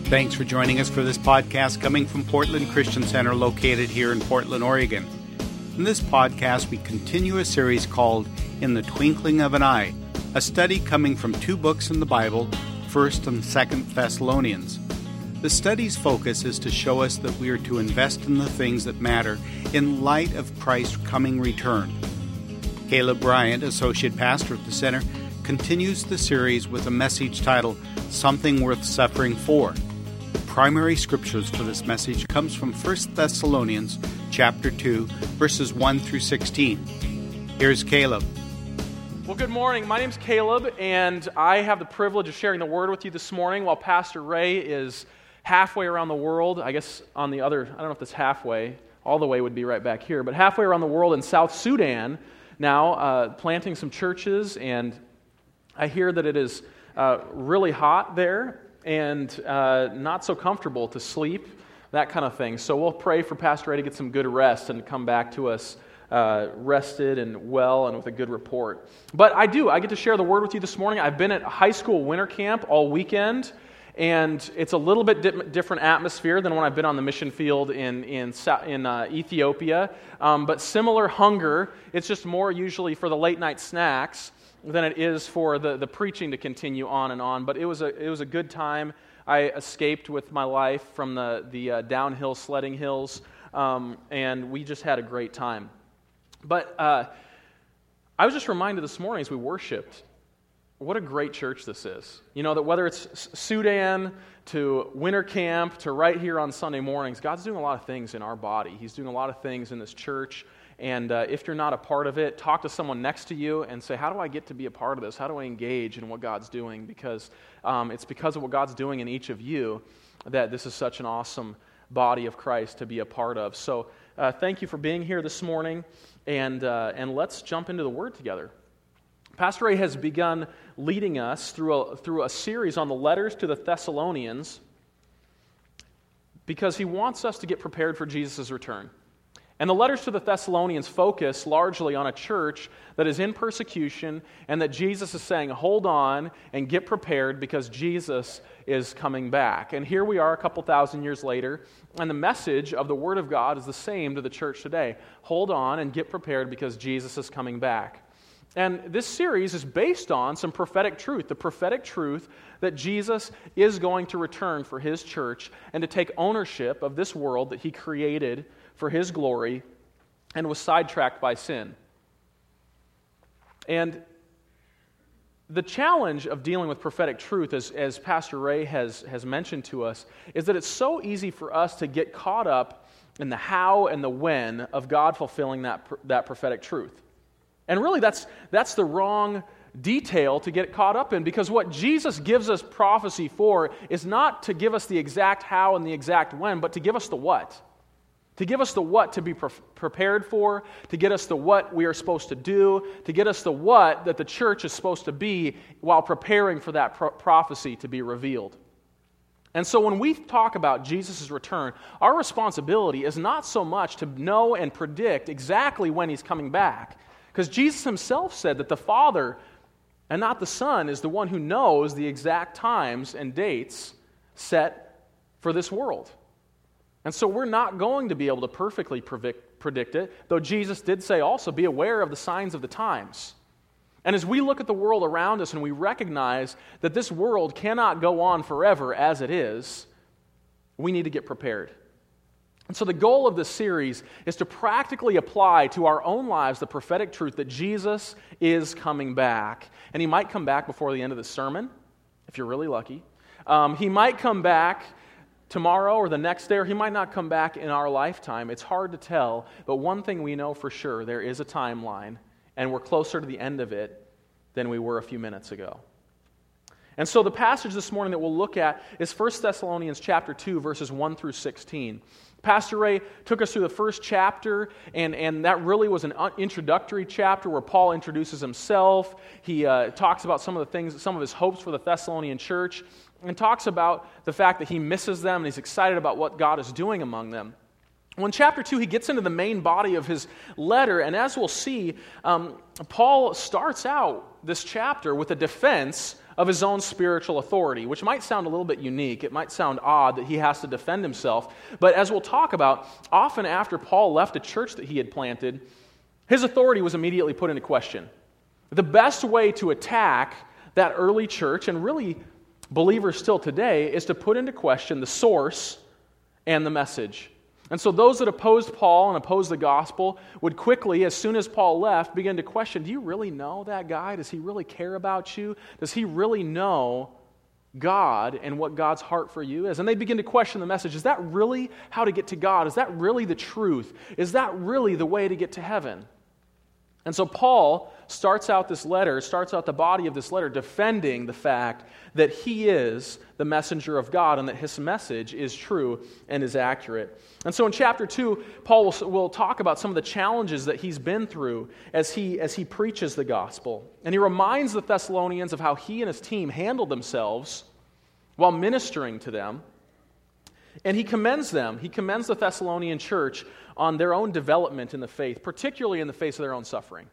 Thanks for joining us for this podcast coming from Portland Christian Center located here in Portland, Oregon. In this podcast, we continue a series called In the Twinkling of an Eye, a study coming from two books in the Bible, 1st and 2nd Thessalonians. The study's focus is to show us that we are to invest in the things that matter in light of Christ's coming return. Caleb Bryant, Associate Pastor at the Center, continues the series with a message titled, Something Worth Suffering For. The primary scriptures for this message comes from 1 Thessalonians chapter 2, verses 1 through 16. Here's Caleb. Well, good morning. My name's Caleb, and I have the privilege of sharing the Word with you this morning while Pastor Ray is halfway around the world. I guess on the other, I don't know if that's halfway, all the way would be right back here, but halfway around the world in South Sudan now, planting some churches, and I hear that it is really hot there and not so comfortable to sleep, that kind of thing. So we'll pray for Pastor Ray to get some good rest and come back to us rested and well and with a good report. But I get to share the Word with you this morning. I've been at high school winter camp all weekend, and it's a little bit different atmosphere than when I've been on the mission field in Ethiopia. But similar hunger. It's just more usually for the late night snacks than it is for the preaching to continue on and on. But it was a good time. I escaped with my life from the downhill sledding hills, and we just had a great time. But I was just reminded this morning as we worshiped, what a great church this is. You know, that whether it's Sudan to winter camp to right here on Sunday mornings, God's doing a lot of things in our body. He's doing a lot of things in this church. And if you're not a part of it, talk to someone next to you and say, how do I get to be a part of this? How do I engage in what God's doing? Because it's because of what God's doing in each of you that this is such an awesome body of Christ to be a part of. So thank you for being here this morning, and let's jump into the Word together. Pastor Ray has begun leading us through a series on the letters to the Thessalonians because he wants us to get prepared for Jesus' return. And the letters to the Thessalonians focus largely on a church that is in persecution and that Jesus is saying, hold on and get prepared because Jesus is coming back. And here we are a couple thousand years later, and the message of the Word of God is the same to the church today. Hold on and get prepared because Jesus is coming back. And this series is based on some prophetic truth, the prophetic truth that Jesus is going to return for His church and to take ownership of this world that He created for His glory and was sidetracked by sin. And the challenge of dealing with prophetic truth, as Pastor Ray has mentioned to us, is that it's so easy for us to get caught up in the how and the when of God fulfilling that prophetic truth. And really, that's the wrong detail to get caught up in, because what Jesus gives us prophecy for is not to give us the exact how and the exact when, but to give us the what. To give us the what to be prepared for, to get us the what we are supposed to do, to get us the what that the church is supposed to be while preparing for that prophecy to be revealed. And so when we talk about Jesus' return, our responsibility is not so much to know and predict exactly when He's coming back, because Jesus Himself said that the Father and not the Son is the one who knows the exact times and dates set for this world. And so we're not going to be able to perfectly predict it, though Jesus did say also, be aware of the signs of the times. And as we look at the world around us and we recognize that this world cannot go on forever as it is, we need to get prepared. And so the goal of this series is to practically apply to our own lives the prophetic truth that Jesus is coming back. And He might come back before the end of the sermon, if you're really lucky. He might come back tomorrow or the next day, or He might not come back in our lifetime. It's hard to tell, but one thing we know for sure, there is a timeline, and we're closer to the end of it than we were a few minutes ago. And so the passage this morning that we'll look at is 1 Thessalonians chapter 2, verses 1 through 16. Pastor Ray took us through the first chapter, and that really was an introductory chapter where Paul introduces himself. He talks about some of the things, some of his hopes for the Thessalonian church, and talks about the fact that he misses them and he's excited about what God is doing among them. Well, in chapter 2, he gets into the main body of his letter, and as we'll see, Paul starts out this chapter with a defense of his own spiritual authority, which might sound a little bit unique. It might sound odd that he has to defend himself. But as we'll talk about, often after Paul left a church that he had planted, his authority was immediately put into question. The best way to attack that early church, and really believers still today, is to put into question the source and the message. And so those that opposed Paul and opposed the gospel would quickly, as soon as Paul left, begin to question, do you really know that guy? Does he really care about you? Does he really know God and what God's heart for you is? And they begin to question the message. Is that really how to get to God? Is that really the truth? Is that really the way to get to heaven? And so Paul starts out the body of this letter defending the fact that he is the messenger of God and that his message is true and is accurate. And so in chapter 2, Paul will talk about some of the challenges that he's been through as he preaches the gospel. And he reminds the Thessalonians of how he and his team handled themselves while ministering to them. And he commends them. He commends the Thessalonian church on their own development in the faith, particularly in the face of their own suffering.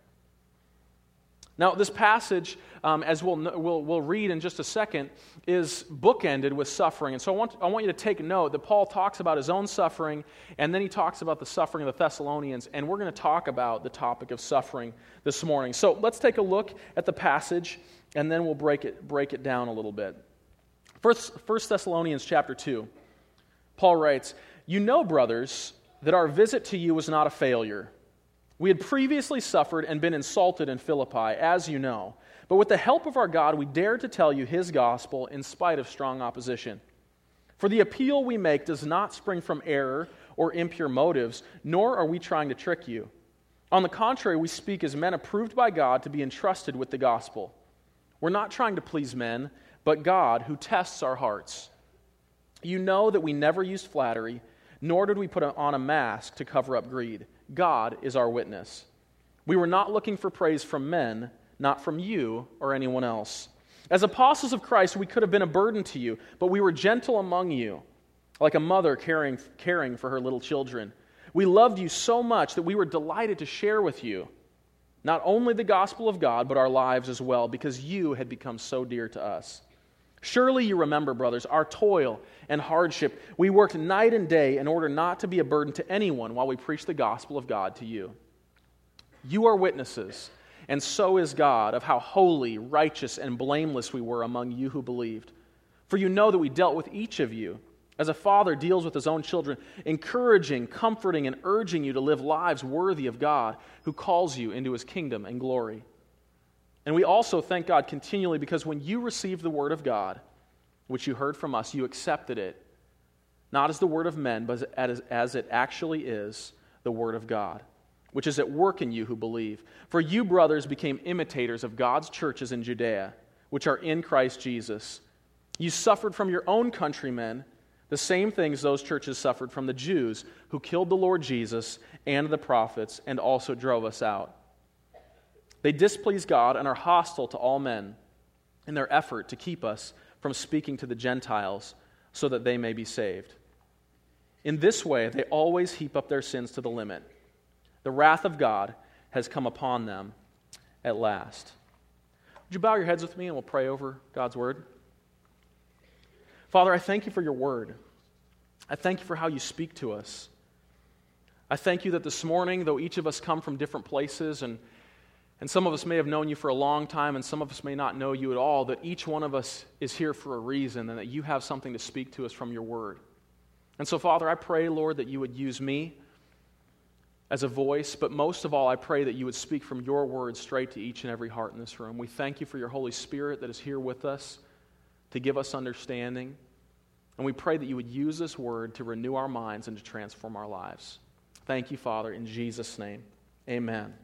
Now, this passage, as we'll read in just a second, is bookended with suffering. And so I want you to take note that Paul talks about his own suffering, and then he talks about the suffering of the Thessalonians, and we're going to talk about the topic of suffering this morning. So let's take a look at the passage, and then we'll break it down a little bit. 1 Thessalonians chapter 2, Paul writes, "You know, brothers, that our visit to you was not a failure. We had previously suffered and been insulted in Philippi, as you know. But with the help of our God, we dared to tell you his gospel in spite of strong opposition. For the appeal we make does not spring from error or impure motives, nor are we trying to trick you. On the contrary, we speak as men approved by God to be entrusted with the gospel. We're not trying to please men, but God who tests our hearts. You know that we never used flattery, nor did we put on a mask to cover up greed. God is our witness. We were not looking for praise from men, not from you or anyone else. As apostles of Christ, we could have been a burden to you, but we were gentle among you, like a mother caring for her little children. We loved you so much that we were delighted to share with you not only the gospel of God, but our lives as well, because you had become so dear to us. Surely you remember, brothers, our toil and hardship. We worked night and day in order not to be a burden to anyone while we preached the gospel of God to you. You are witnesses, and so is God, of how holy, righteous, and blameless we were among you who believed. For you know that we dealt with each of you as a father deals with his own children, encouraging, comforting, and urging you to live lives worthy of God, who calls you into his kingdom and glory. And we also thank God continually because when you received the word of God, which you heard from us, you accepted it, not as the word of men, but as it actually is, the word of God, which is at work in you who believe. For you, brothers, became imitators of God's churches in Judea, which are in Christ Jesus. You suffered from your own countrymen the same things those churches suffered from the Jews, who killed the Lord Jesus and the prophets and also drove us out. They displease God and are hostile to all men in their effort to keep us from speaking to the Gentiles so that they may be saved. In this way, they always heap up their sins to the limit. The wrath of God has come upon them at last." Would you bow your heads with me and we'll pray over God's word? Father, I thank you for your word. I thank you for how you speak to us. I thank you that this morning, though each of us come from different places and some of us may have known you for a long time, and some of us may not know you at all, that each one of us is here for a reason, and that you have something to speak to us from your word. And so, Father, I pray, Lord, that you would use me as a voice, but most of all, I pray that you would speak from your word straight to each and every heart in this room. We thank you for your Holy Spirit that is here with us to give us understanding, and we pray that you would use this word to renew our minds and to transform our lives. Thank you, Father, in Jesus' name. Amen.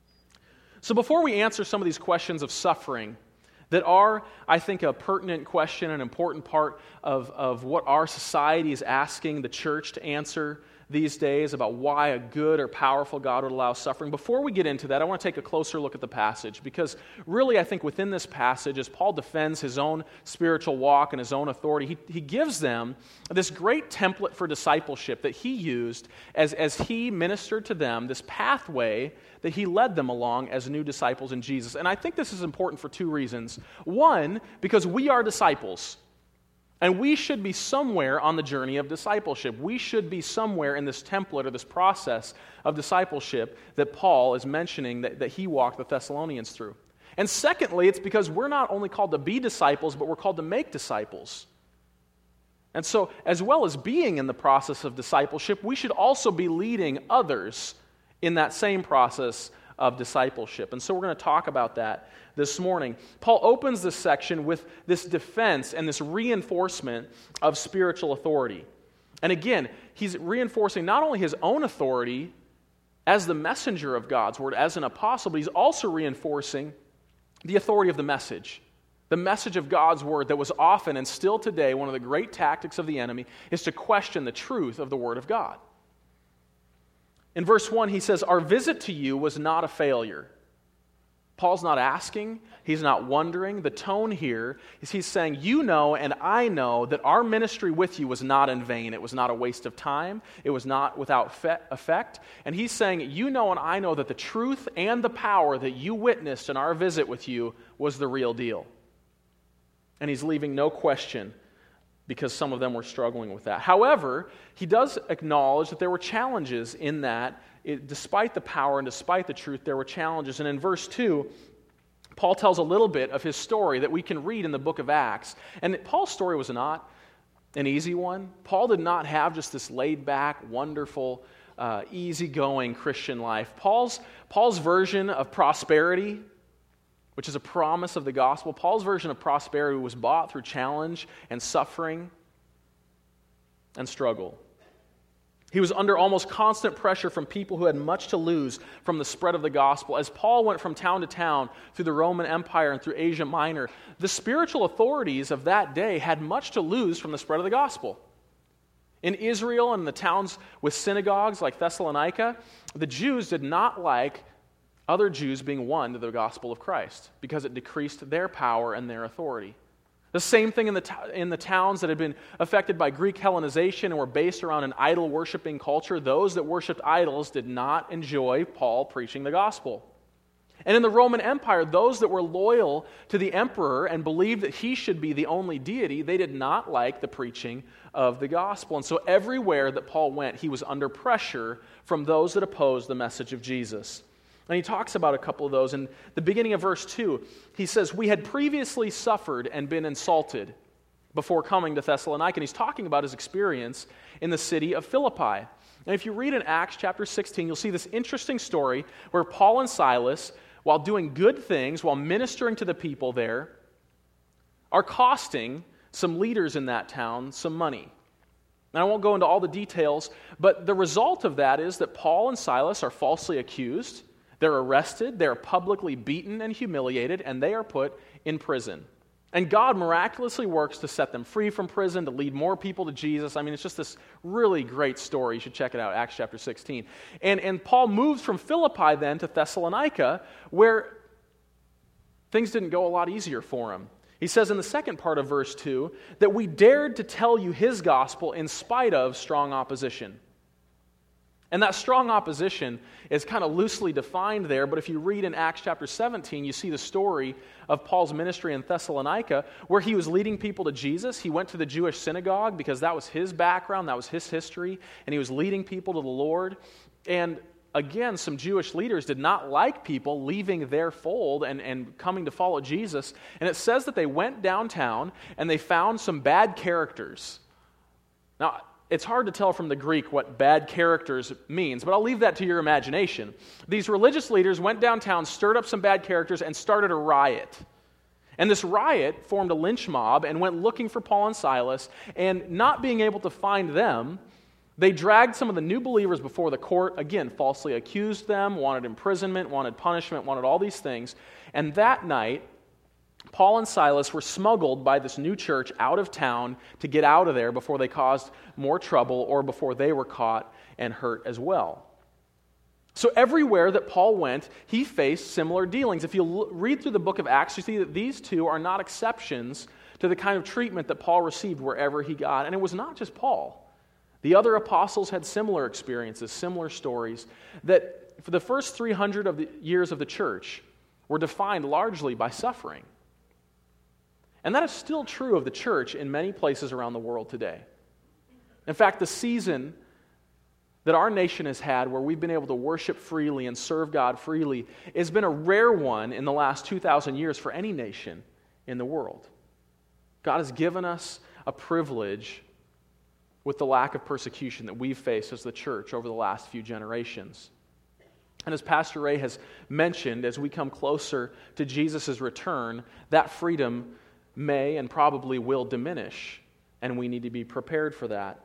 So before we answer some of these questions of suffering that are, I think, a pertinent question, an important part of what our society is asking the church to answer these days about why a good or powerful God would allow suffering. Before we get into that, I want to take a closer look at the passage, because really I think within this passage, as Paul defends his own spiritual walk and his own authority, he gives them this great template for discipleship that he used as he ministered to them, this pathway that he led them along as new disciples in Jesus. And I think this is important for two reasons. One, because we are disciples. And we should be somewhere on the journey of discipleship. We should be somewhere in this template or this process of discipleship that Paul is mentioning that he walked the Thessalonians through. And secondly, it's because we're not only called to be disciples, but we're called to make disciples. And so, as well as being in the process of discipleship, we should also be leading others in that same process of discipleship. And so we're going to talk about that this morning. Paul opens this section with this defense and this reinforcement of spiritual authority. And again, he's reinforcing not only his own authority as the messenger of God's word, as an apostle, but he's also reinforcing the authority of the message. The message of God's word that was often and still today one of the great tactics of the enemy is to question the truth of the word of God. In verse 1, he says, "Our visit to you was not a failure." Paul's not asking, he's not wondering. The tone here is he's saying, you know and I know that our ministry with you was not in vain. It was not a waste of time. It was not without effect. And he's saying, you know and I know that the truth and the power that you witnessed in our visit with you was the real deal. And he's leaving no question, because some of them were struggling with that. However, he does acknowledge that there were challenges in that. Despite the power and despite the truth, there were challenges. And in verse 2, Paul tells a little bit of his story that we can read in the book of Acts. And Paul's story was not an easy one. Paul did not have just this laid-back, wonderful, easygoing Christian life. Paul's version of prosperity, which is a promise of the gospel, Paul's version of prosperity was bought through challenge and suffering and struggle. He was under almost constant pressure from people who had much to lose from the spread of the gospel. As Paul went from town to town through the Roman Empire and through Asia Minor, the spiritual authorities of that day had much to lose from the spread of the gospel. In Israel and the towns with synagogues like Thessalonica, the Jews did not like other Jews being won to the gospel of Christ because it decreased their power and their authority. The same thing in the towns that had been affected by Greek Hellenization and were based around an idol-worshiping culture. Those that worshipped idols did not enjoy Paul preaching the gospel. And in the Roman Empire, those that were loyal to the emperor and believed that he should be the only deity, they did not like the preaching of the gospel. And so everywhere that Paul went, he was under pressure from those that opposed the message of Jesus. And he talks about a couple of those. In the beginning of verse 2, he says, "We had previously suffered and been insulted before coming to Thessalonica." And he's talking about his experience in the city of Philippi. And if you read in Acts chapter 16, you'll see this interesting story where Paul and Silas, while doing good things, while ministering to the people there, are costing some leaders in that town some money. And I won't go into all the details, but the result of that is that Paul and Silas are falsely accused. They're arrested, they're publicly beaten and humiliated, and they are put in prison. And God miraculously works to set them free from prison, to lead more people to Jesus. I mean, it's just this really great story. You should check it out, Acts chapter 16. And Paul moves from Philippi then to Thessalonica, where things didn't go a lot easier for him. He says in the second part of verse 2 that we dared to tell you his gospel in spite of strong opposition. And that strong opposition is kind of loosely defined there, but if you read in Acts chapter 17, you see the story of Paul's ministry in Thessalonica, where he was leading people to Jesus. He went to the Jewish synagogue because that was his background, that was his history, and he was leading people to the Lord. And again, some Jewish leaders did not like people leaving their fold and coming to follow Jesus. And it says that they went downtown and they found some bad characters. Now, it's hard to tell from the Greek what bad characters means, but I'll leave that to your imagination. These religious leaders went downtown, stirred up some bad characters, and started a riot. And this riot formed a lynch mob and went looking for Paul and Silas, and not being able to find them, they dragged some of the new believers before the court, again, falsely accused them, wanted imprisonment, wanted punishment, wanted all these things. And that night, Paul and Silas were smuggled by this new church out of town to get out of there before they caused more trouble or before they were caught and hurt as well. So everywhere that Paul went, he faced similar dealings. If you read through the book of Acts, you see that these two are not exceptions to the kind of treatment that Paul received wherever he got. And it was not just Paul. The other apostles had similar experiences, similar stories, that for the first 300 of the years of the church were defined largely by suffering. And that is still true of the church in many places around the world today. In fact, the season that our nation has had where we've been able to worship freely and serve God freely has been a rare one in the last 2,000 years for any nation in the world. God has given us a privilege with the lack of persecution that we've faced as the church over the last few generations. And as Pastor Ray has mentioned, as we come closer to Jesus' return, that freedom may and probably will diminish, and we need to be prepared for that.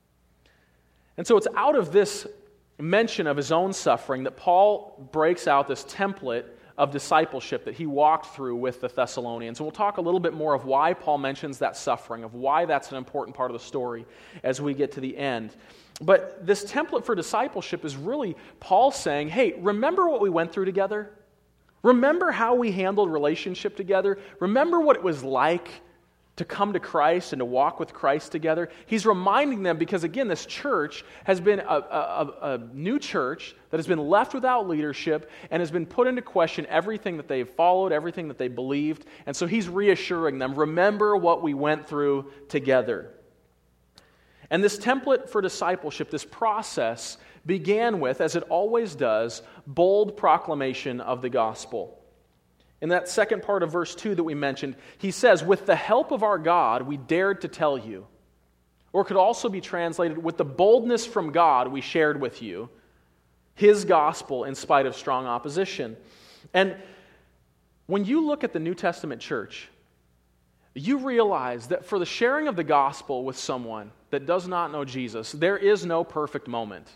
And so it's out of this mention of his own suffering that Paul breaks out this template of discipleship that he walked through with the Thessalonians. And we'll talk a little bit more of why Paul mentions that suffering, of why that's an important part of the story as we get to the end. But this template for discipleship is really Paul saying, hey, remember what we went through together? Remember how we handled relationship together? Remember what it was like to come to Christ and to walk with Christ together? He's reminding them because, again, this church has been a new church that has been left without leadership and has been put into question everything that they've followed, everything that they believed. And so he's reassuring them, remember what we went through together. And this template for discipleship, this process, began with, as it always does, bold proclamation of the gospel. In that second part of verse 2 that we mentioned, he says, with the help of our God, we dared to tell you. Or it could also be translated, with the boldness from God we shared with you, his gospel in spite of strong opposition. And when you look at the New Testament church, you realize that for the sharing of the gospel with someone that does not know Jesus, there is no perfect moment.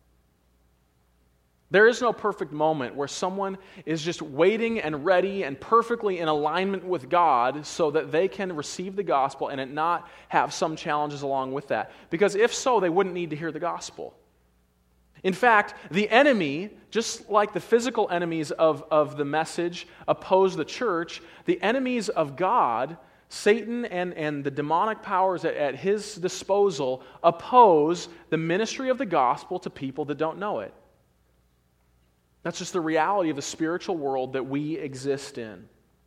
There is no perfect moment where someone is just waiting and ready and perfectly in alignment with God so that they can receive the gospel and it not have some challenges along with that. Because if so, they wouldn't need to hear the gospel. In fact, the enemy, just like the physical enemies of the message oppose the church, the enemies of God, Satan and the demonic powers at his disposal, oppose the ministry of the gospel to people that don't know it. That's just the reality of the spiritual world that we exist in.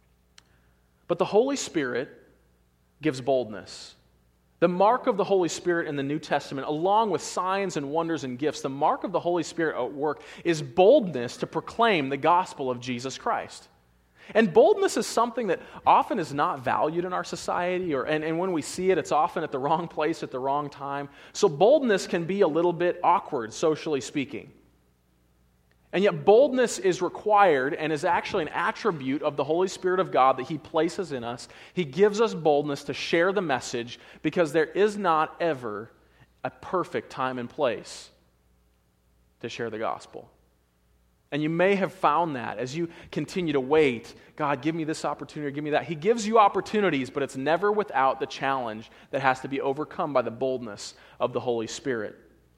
But the Holy Spirit gives boldness. The mark of the Holy Spirit in the New Testament, along with signs and wonders and gifts, the mark of the Holy Spirit at work is boldness to proclaim the gospel of Jesus Christ. And boldness is something that often is not valued in our society, and when we see it, it's often at the wrong place at the wrong time. So boldness can be a little bit awkward, socially speaking. And yet boldness is required and is actually an attribute of the Holy Spirit of God that he places in us. He gives us boldness to share the message because there is not ever a perfect time and place to share the gospel. And you may have found that as you continue to wait, God, give me this opportunity, give me that. He gives you opportunities, but it's never without the challenge that has to be overcome by the boldness of the Holy Spirit.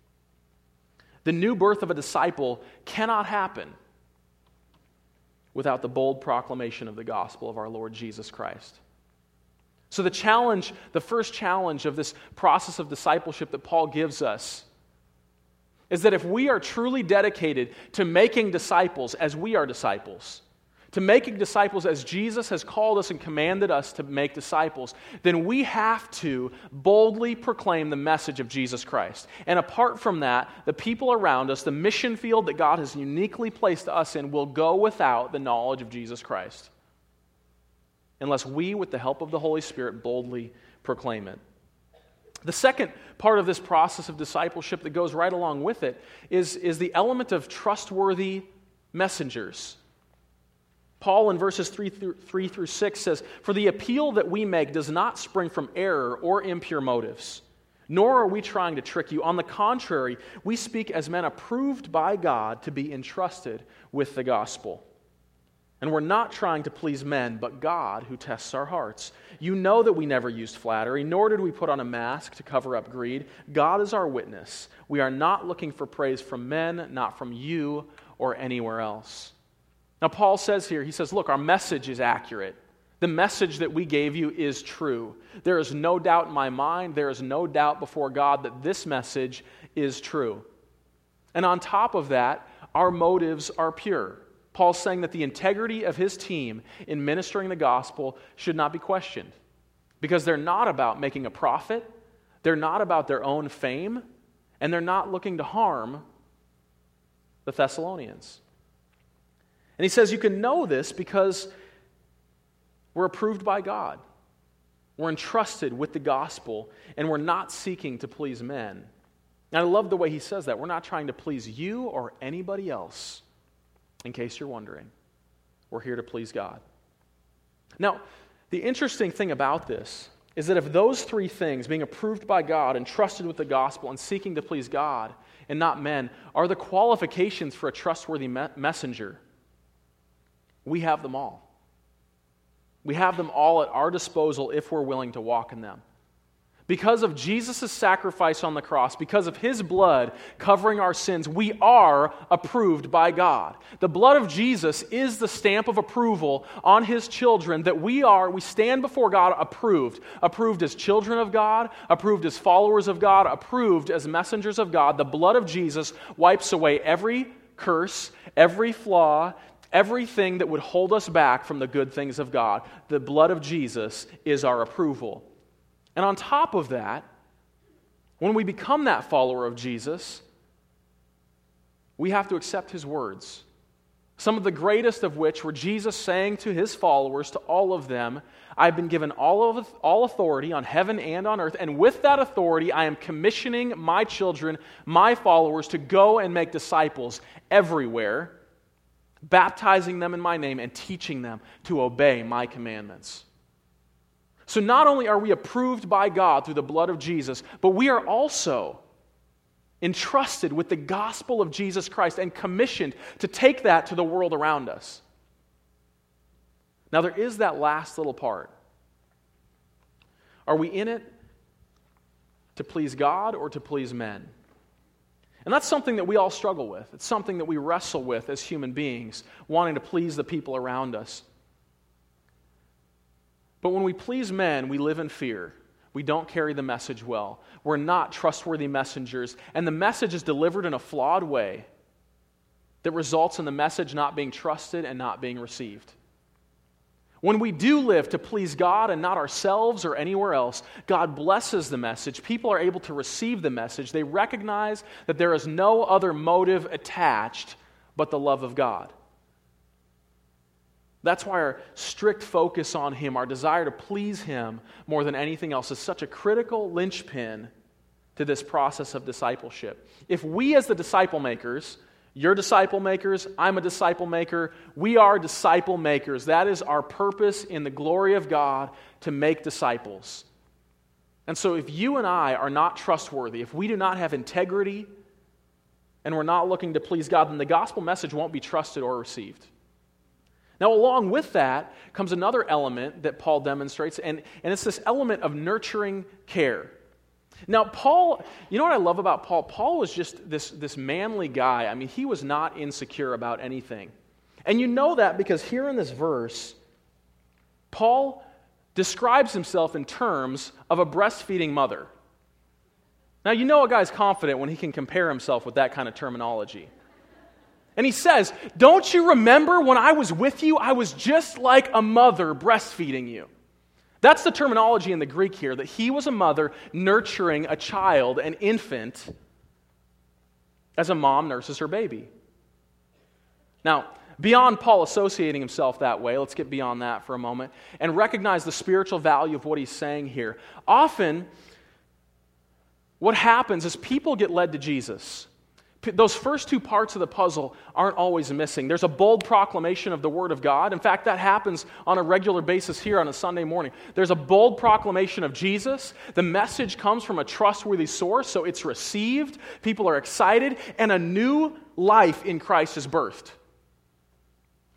The new birth of a disciple cannot happen without the bold proclamation of the gospel of our Lord Jesus Christ. So the first challenge of this process of discipleship that Paul gives us is that if we are truly dedicated to making disciples as we are disciples, to making disciples as Jesus has called us and commanded us to make disciples, then we have to boldly proclaim the message of Jesus Christ. And apart from that, the people around us, the mission field that God has uniquely placed us in, will go without the knowledge of Jesus Christ, unless we, with the help of the Holy Spirit, boldly proclaim it. The second part of this process of discipleship that goes right along with it is the element of trustworthy messengers. Paul in verses 3 through 6 says, "For the appeal that we make does not spring from error or impure motives, nor are we trying to trick you. On the contrary, we speak as men approved by God to be entrusted with the gospel." And we're not trying to please men, but God who tests our hearts. You know that we never used flattery, nor did we put on a mask to cover up greed. God is our witness. We are not looking for praise from men, not from you or anywhere else. Now, Paul says here, he says, look, our message is accurate. The message that we gave you is true. There is no doubt in my mind, there is no doubt before God that this message is true. And on top of that, our motives are pure. Paul's saying that the integrity of his team in ministering the gospel should not be questioned because they're not about making a profit, they're not about their own fame, and they're not looking to harm the Thessalonians. And he says you can know this because we're approved by God. We're entrusted with the gospel, and we're not seeking to please men. And I love the way he says that. We're not trying to please you or anybody else. In case you're wondering, we're here to please God. Now, the interesting thing about this is that if those three things, being approved by God, entrusted with the gospel, and seeking to please God and not men, are the qualifications for a trustworthy messenger, we have them all. We have them all at our disposal if we're willing to walk in them. Because of Jesus' sacrifice on the cross, because of His blood covering our sins, we are approved by God. The blood of Jesus is the stamp of approval on His children that we stand before God approved. Approved as children of God, approved as followers of God, approved as messengers of God. The blood of Jesus wipes away every curse, every flaw, everything that would hold us back from the good things of God. The blood of Jesus is our approval. And on top of that, when we become that follower of Jesus, we have to accept His words. Some of the greatest of which were Jesus saying to His followers, to all of them, I've been given all authority on heaven and on earth, and with that authority I am commissioning my children, my followers, to go and make disciples everywhere, baptizing them in my name and teaching them to obey my commandments. So not only are we approved by God through the blood of Jesus, but we are also entrusted with the gospel of Jesus Christ and commissioned to take that to the world around us. Now there is that last little part. Are we in it to please God or to please men? And that's something that we all struggle with. It's something that we wrestle with as human beings, wanting to please the people around us. But when we please men, we live in fear. We don't carry the message well. We're not trustworthy messengers, and the message is delivered in a flawed way that results in the message not being trusted and not being received. When we do live to please God and not ourselves or anywhere else, God blesses the message. People are able to receive the message. They recognize that there is no other motive attached but the love of God. That's why our strict focus on Him, our desire to please Him more than anything else, is such a critical linchpin to this process of discipleship. If we as the disciple makers, you're disciple makers, I'm a disciple maker, we are disciple makers. That is our purpose in the glory of God, to make disciples. And so if you and I are not trustworthy, if we do not have integrity, and we're not looking to please God, then the gospel message won't be trusted or received. Now, along with that comes another element that Paul demonstrates, and it's this element of nurturing care. Now, Paul, you know what I love about Paul? Paul was just this manly guy. I mean, he was not insecure about anything. And you know that because here in this verse, Paul describes himself in terms of a breastfeeding mother. Now, you know a guy's confident when he can compare himself with that kind of terminology. And he says, don't you remember when I was with you, I was just like a mother breastfeeding you. That's the terminology in the Greek here, that he was a mother nurturing a child, an infant, as a mom nurses her baby. Now, beyond Paul associating himself that way, let's get beyond that for a moment, and recognize the spiritual value of what he's saying here. Often, what happens is people get led to Jesus. Those first two parts of the puzzle aren't always missing. There's a bold proclamation of the Word of God. In fact, that happens on a regular basis here on a Sunday morning. There's a bold proclamation of Jesus. The message comes from a trustworthy source, so it's received. People are excited, and a new life in Christ is birthed.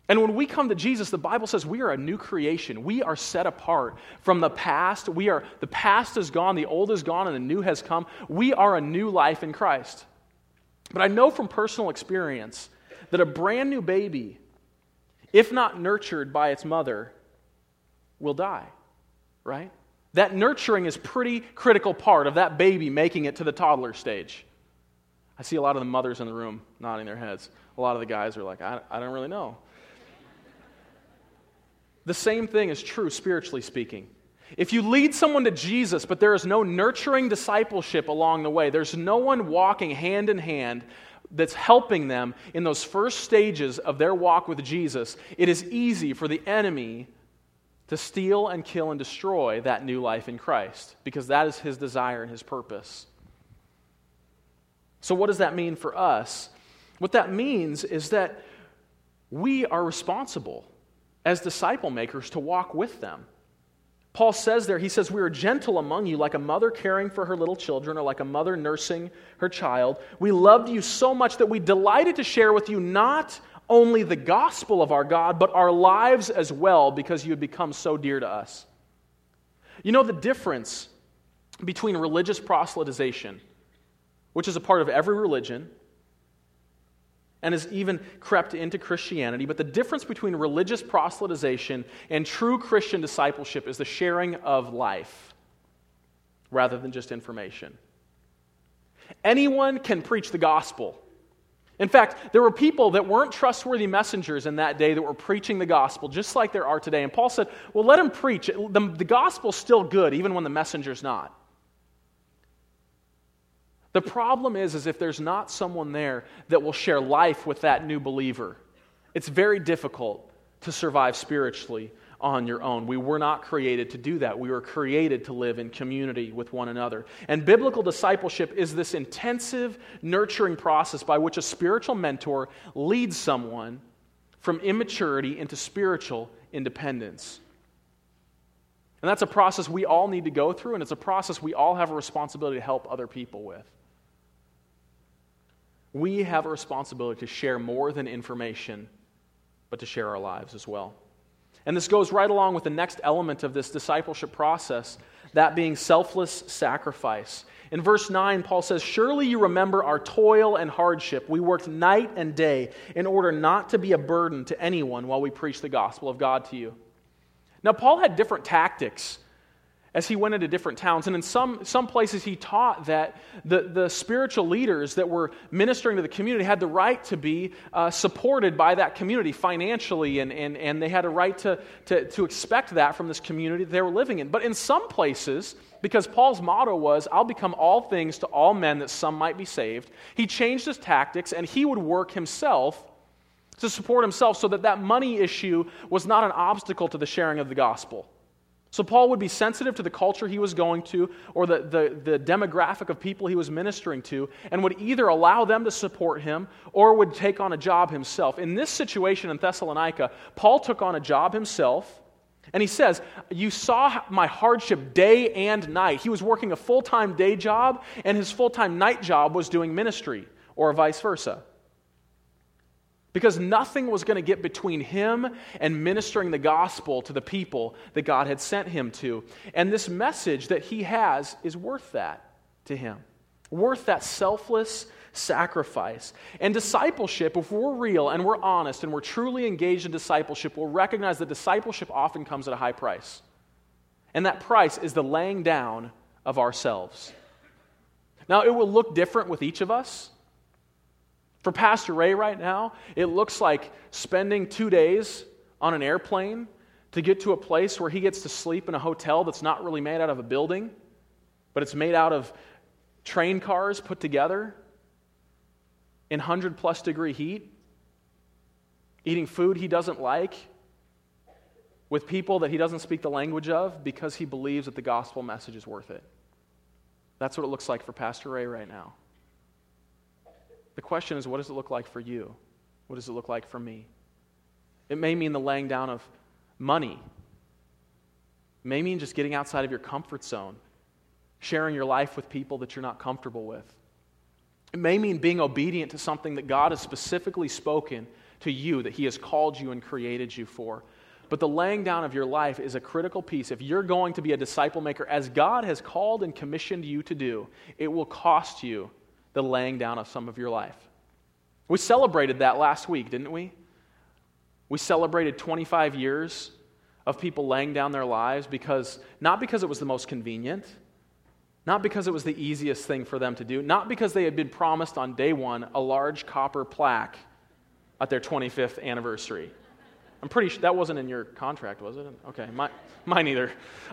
And when we come to Jesus, the Bible says we are a new creation. We are set apart from the past. The past is gone, the old is gone, and the new has come. We are a new life in Christ. But I know from personal experience that a brand new baby, if not nurtured by its mother, will die, right? That nurturing is a pretty critical part of that baby making it to the toddler stage. I see a lot of the mothers in the room nodding their heads. A lot of the guys are like, I don't really know. The same thing is true spiritually speaking. If you lead someone to Jesus, but there is no nurturing discipleship along the way, there's no one walking hand in hand that's helping them in those first stages of their walk with Jesus, it is easy for the enemy to steal and kill and destroy that new life in Christ, because that is his desire and his purpose. So what does that mean for us? What that means is that we are responsible as disciple makers to walk with them. Paul says there, he says, we are gentle among you like a mother caring for her little children or like a mother nursing her child. We loved you so much that we delighted to share with you not only the gospel of our God, but our lives as well, because you had become so dear to us. You know the difference between religious proselytization, which is a part of every religion, and has even crept into Christianity. But the difference between religious proselytization and true Christian discipleship is the sharing of life rather than just information. Anyone can preach the gospel. In fact, there were people that weren't trustworthy messengers in that day that were preaching the gospel, just like there are today. And Paul said, well, let them preach. The gospel's still good, even when the messenger's not. The problem is if there's not someone there that will share life with that new believer, it's very difficult to survive spiritually on your own. We were not created to do that. We were created to live in community with one another. And biblical discipleship is this intensive, nurturing process by which a spiritual mentor leads someone from immaturity into spiritual independence. And that's a process we all need to go through, and it's a process we all have a responsibility to help other people with. We have a responsibility to share more than information, but to share our lives as well. And this goes right along with the next element of this discipleship process, that being selfless sacrifice. In verse 9, Paul says, surely you remember our toil and hardship. We worked night and day in order not to be a burden to anyone while we preached the gospel of God to you. Now, Paul had different tactics as he went into different towns. And in some places he taught that the spiritual leaders that were ministering to the community had the right to be supported by that community financially, and they had a right to expect that from this community that they were living in. But in some places, because Paul's motto was, I'll become all things to all men that some might be saved, he changed his tactics and he would work himself to support himself so that money issue was not an obstacle to the sharing of the gospel. So Paul would be sensitive to the culture he was going to or the demographic of people he was ministering to, and would either allow them to support him or would take on a job himself. In this situation in Thessalonica, Paul took on a job himself, and he says, you saw my hardship day and night. He was working a full-time day job, and his full-time night job was doing ministry, or vice versa. Because nothing was going to get between him and ministering the gospel to the people that God had sent him to. And this message that he has is worth that to him. Worth that selfless sacrifice. And discipleship, if we're real and we're honest and we're truly engaged in discipleship, we'll recognize that discipleship often comes at a high price. And that price is the laying down of ourselves. Now, it will look different with each of us. For Pastor Ray right now, it looks like spending 2 days on an airplane to get to a place where he gets to sleep in a hotel that's not really made out of a building, but it's made out of train cars put together in 100+ degree heat, eating food he doesn't like, with people that he doesn't speak the language of, because he believes that the gospel message is worth it. That's what it looks like for Pastor Ray right now. The question is, what does it look like for you? What does it look like for me? It may mean the laying down of money. It may mean just getting outside of your comfort zone, sharing your life with people that you're not comfortable with. It may mean being obedient to something that God has specifically spoken to you that He has called you and created you for. But the laying down of your life is a critical piece. If you're going to be a disciple maker, as God has called and commissioned you to do, it will cost you the laying down of some of your life. We celebrated that last week, didn't we? We celebrated 25 years of people laying down their lives not because it was the most convenient, not because it was the easiest thing for them to do, not because they had been promised on day one a large copper plaque at their 25th anniversary. I'm pretty sure that wasn't in your contract, was it? Okay, mine either.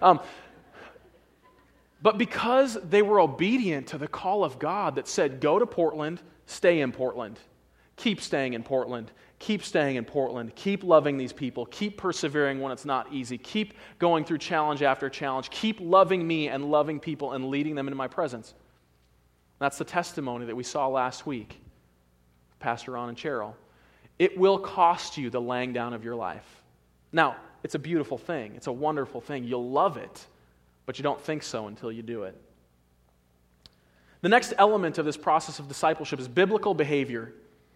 But because they were obedient to the call of God that said, go to Portland, stay in Portland, keep staying in Portland, keep staying in Portland, keep loving these people, keep persevering when it's not easy, keep going through challenge after challenge, keep loving me and loving people and leading them into my presence. That's the testimony that we saw last week, Pastor Ron and Cheryl. It will cost you the laying down of your life. Now, it's a beautiful thing. It's a wonderful thing. You'll love it, but you don't think so until you do it. The next element of this process of discipleship is biblical behavior.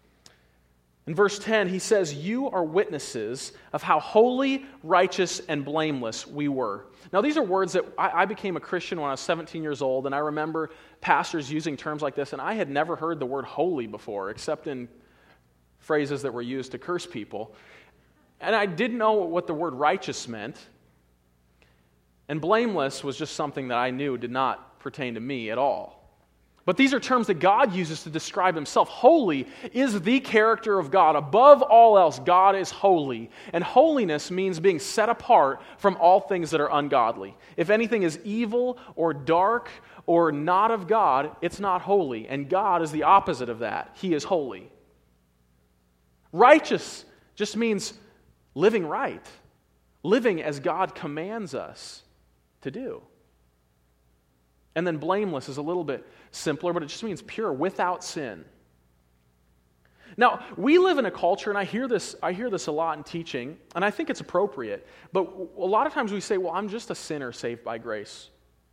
In verse 10, he says, you are witnesses of how holy, righteous, and blameless we were. Now, these are words that I became a Christian when I was 17 years old, and I remember pastors using terms like this, and I had never heard the word holy before, except in phrases that were used to curse people. And I didn't know what the word righteous meant. And blameless was just something that I knew did not pertain to me at all. But these are terms that God uses to describe Himself. Holy is the character of God. Above all else, God is holy. And holiness means being set apart from all things that are ungodly. If anything is evil or dark or not of God, it's not holy. And God is the opposite of that. He is holy. Righteous just means living right, living as God commands us to do. And then blameless is a little bit simpler, but it just means pure, without sin. Now, we live in a culture, and I hear this a lot in teaching, and I think it's appropriate, but a lot of times we say, well, I'm just a sinner saved by grace.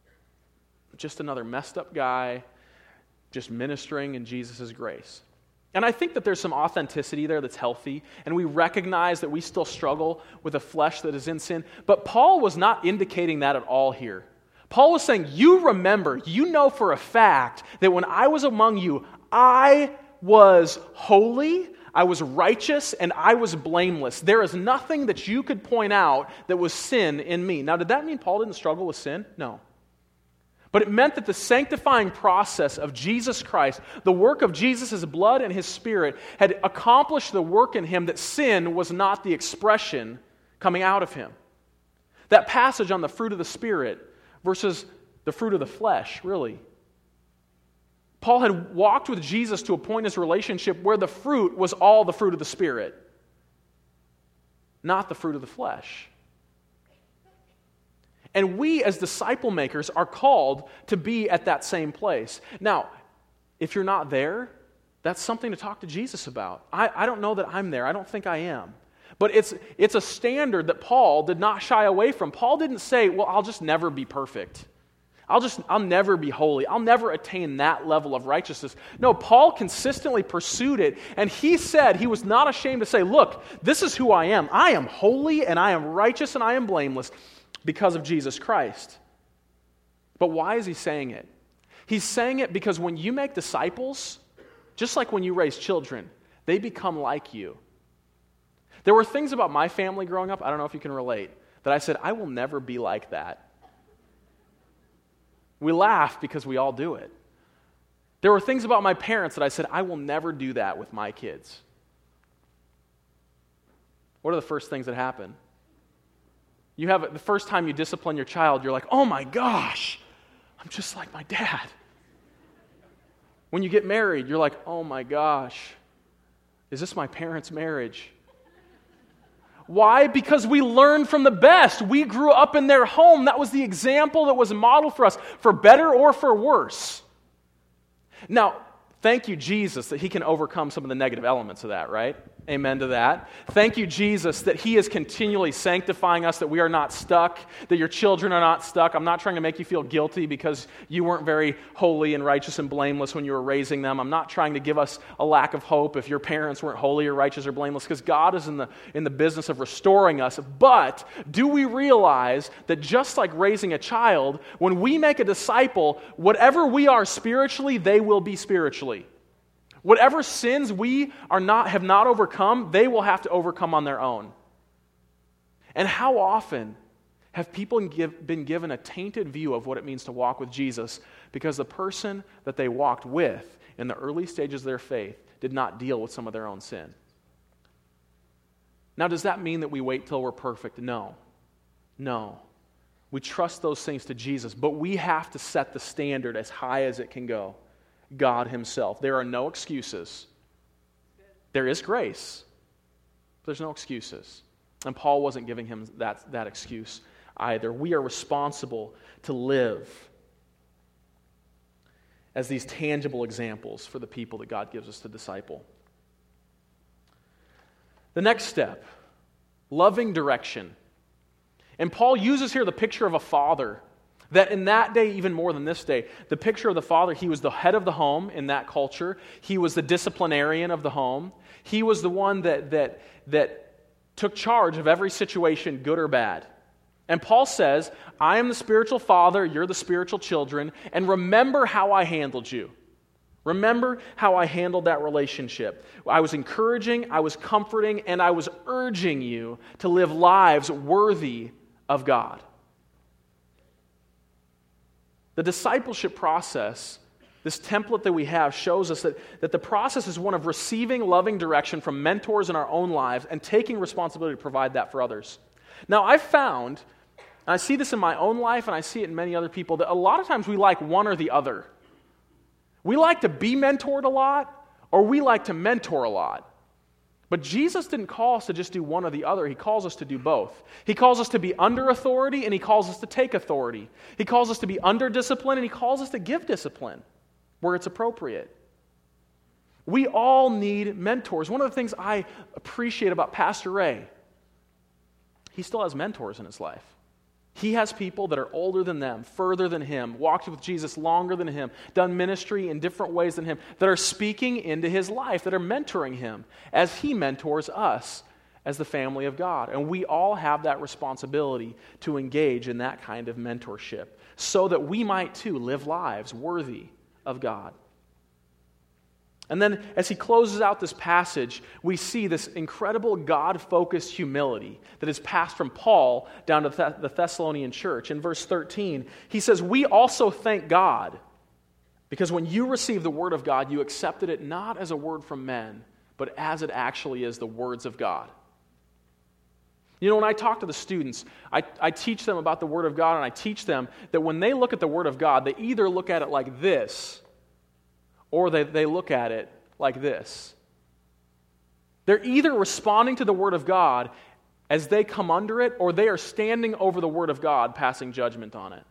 Just another messed up guy, just ministering in Jesus' grace. And I think that there's some authenticity there that's healthy, and we recognize that we still struggle with a flesh that is in sin. But Paul was not indicating that at all here. Paul was saying, you remember, you know for a fact that when I was among you, I was holy, I was righteous, and I was blameless. There is nothing that you could point out that was sin in me. Now, did that mean Paul didn't struggle with sin? No. But it meant that the sanctifying process of Jesus Christ, the work of Jesus' blood and His Spirit, had accomplished the work in him that sin was not the expression coming out of him. That passage on the fruit of the Spirit versus the fruit of the flesh, really. Paul had walked with Jesus to a point in his relationship where the fruit was all the fruit of the Spirit, not the fruit of the flesh. And we, as disciple makers, are called to be at that same place. Now, if you're not there, that's something to talk to Jesus about. I don't know that I'm there. I don't think I am. But it's a standard that Paul did not shy away from. Paul didn't say, well, I'll just never be perfect. I'll never be holy. I'll never attain that level of righteousness. No, Paul consistently pursued it, and he said he was not ashamed to say, look, this is who I am. I am holy, and I am righteous, and I am blameless because of Jesus Christ. But why is he saying it? He's saying it because when you make disciples, just like when you raise children, they become like you. There were things about my family growing up, I don't know if you can relate, that I said, I will never be like that. We laugh because we all do it. There were things about my parents that I said, I will never do that with my kids. What are the first things that happen? The first time you discipline your child, you're like, oh my gosh, I'm just like my dad. When you get married, you're like, oh my gosh, is this my parents' marriage? Why? Because we learned from the best. We grew up in their home. That was the example that was modeled for us, for better or for worse. Now, thank you, Jesus, that He can overcome some of the negative elements of that, right? Amen to that. Thank you, Jesus, that He is continually sanctifying us, that we are not stuck, that your children are not stuck. I'm not trying to make you feel guilty because you weren't very holy and righteous and blameless when you were raising them. I'm not trying to give us a lack of hope if your parents weren't holy or righteous or blameless, because God is in the business of restoring us. But do we realize that just like raising a child, when we make a disciple, whatever we are spiritually, they will be spiritually. Whatever sins we have not overcome, they will have to overcome on their own. And how often have people been given a tainted view of what it means to walk with Jesus because the person that they walked with in the early stages of their faith did not deal with some of their own sin? Now, does that mean that we wait till we're perfect? No. We trust those things to Jesus, but we have to set the standard as high as it can go. God Himself. There are no excuses. There is grace. There's no excuses. And Paul wasn't giving him that excuse either. We are responsible to live as these tangible examples for the people that God gives us to disciple. The next step, loving direction. And Paul uses here the picture of a father. That in that day, even more than this day, the picture of the father, he was the head of the home in that culture. He was the disciplinarian of the home. He was the one that took charge of every situation, good or bad. And Paul says, I am the spiritual father, you're the spiritual children, and remember how I handled you. Remember how I handled that relationship. I was encouraging, I was comforting, and I was urging you to live lives worthy of God. The discipleship process, this template that we have, shows us that the process is one of receiving loving direction from mentors in our own lives and taking responsibility to provide that for others. Now, I've found, and I see this in my own life and I see it in many other people, that a lot of times we like one or the other. We like to be mentored a lot, or we like to mentor a lot. But Jesus didn't call us to just do one or the other. He calls us to do both. He calls us to be under authority, and He calls us to take authority. He calls us to be under discipline, and He calls us to give discipline where it's appropriate. We all need mentors. One of the things I appreciate about Pastor Ray, he still has mentors in his life. He has people that are older than them, further than him, walked with Jesus longer than him, done ministry in different ways than him, that are speaking into his life, that are mentoring him as he mentors us as the family of God. And we all have that responsibility to engage in that kind of mentorship so that we might too live lives worthy of God. And then as he closes out this passage, we see this incredible God-focused humility that is passed from Paul down to the Thessalonian church. In verse 13, he says, "We also thank God, because when you received the word of God, you accepted it not as a word from men, but as it actually is the words of God." You know, when I talk to the students, I teach them about the Word of God, and I teach them that when they look at the Word of God, they either look at it like this, or they look at it like this. They're either responding to the Word of God as they come under it, or they are standing over the Word of God, passing judgment on it.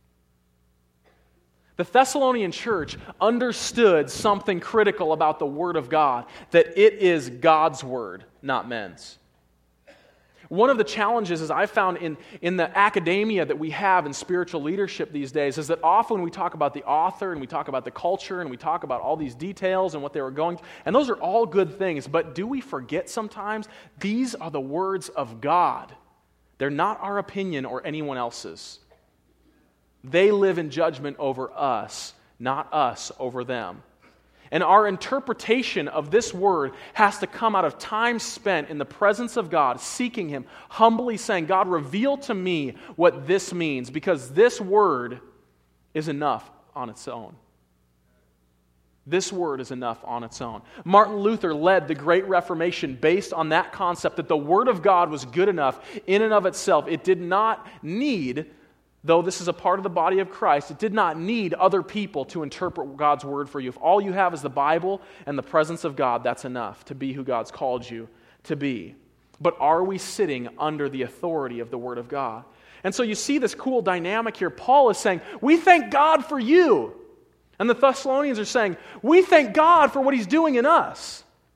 The Thessalonian church understood something critical about the Word of God, that it is God's Word, not men's. One of the challenges, as I've found in the academia that we have in spiritual leadership these days, is that often when we talk about the author and we talk about the culture and we talk about all these details and what they were going through, and those are all good things, but do we forget sometimes these are the words of God? They're not our opinion or anyone else's. They live in judgment over us, not us over them. And our interpretation of this word has to come out of time spent in the presence of God, seeking Him, humbly saying, "God, reveal to me what this means," because this word is enough on its own. This word is enough on its own. Martin Luther led the Great Reformation based on that concept that the Word of God was good enough in and of itself. It did not need, though this is a part of the body of Christ, it did not need other people to interpret God's Word for you. If all you have is the Bible and the presence of God, that's enough to be who God's called you to be. But are we sitting under the authority of the Word of God? And so you see this cool dynamic here. Paul is saying, we thank God for you. And the Thessalonians are saying, we thank God for what He's doing in us.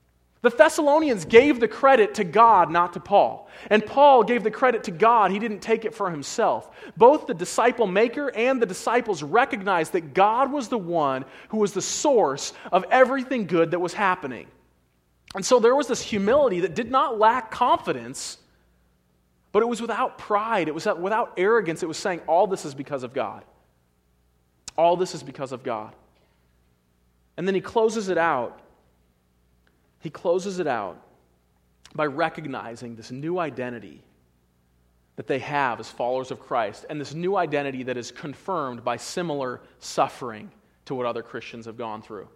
The Thessalonians gave the credit to God, not to Paul. And Paul gave the credit to God. He didn't take it for himself. Both the disciple maker and the disciples recognized that God was the one who was the source of everything good that was happening. And so there was this humility that did not lack confidence, but it was without pride. It was without arrogance. It was saying, all this is because of God. All this is because of God. And then he closes it out. He closes it out by recognizing this new identity that they have as followers of Christ, and this new identity that is confirmed by similar suffering to what other Christians have gone through.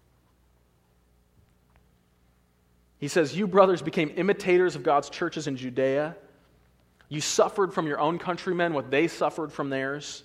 He says, you brothers became imitators of God's churches in Judea. You suffered from your own countrymen what they suffered from theirs.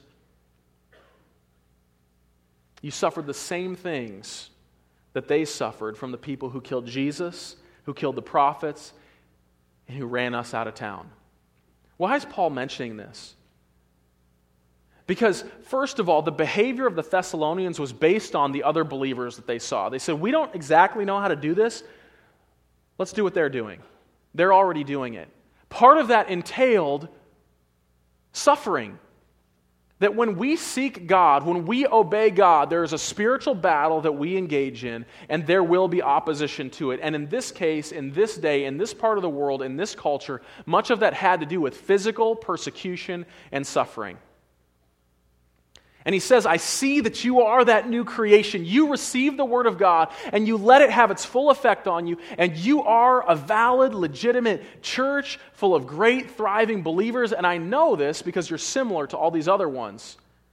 You suffered the same things that they suffered from the people who killed Jesus, who killed the prophets, and who ran us out of town. Why is Paul mentioning this? Because, first of all, the behavior of the Thessalonians was based on the other believers that they saw. They said, we don't exactly know how to do this. Let's do what they're doing. They're already doing it. Part of that entailed suffering. That when we seek God, when we obey God, there is a spiritual battle that we engage in, and there will be opposition to it. And in this case, in this day, in this part of the world, in this culture, much of that had to do with physical persecution and suffering. And he says, I see that you are that new creation. You receive the Word of God, and you let it have its full effect on you, and you are a valid, legitimate church full of great, thriving believers, and I know this because you're similar to all these other ones,